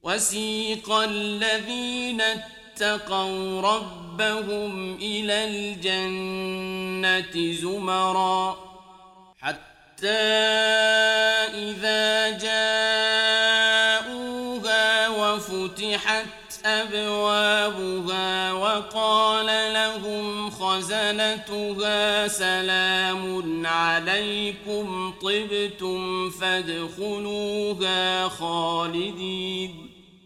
وسيق الذين اتقوا ربهم إلى الجنة زمرا حتى إذا جاءوها وفتحت أبوابها وقال لهم خزنتها سلام عليكم طبتم فادخلوها خالدين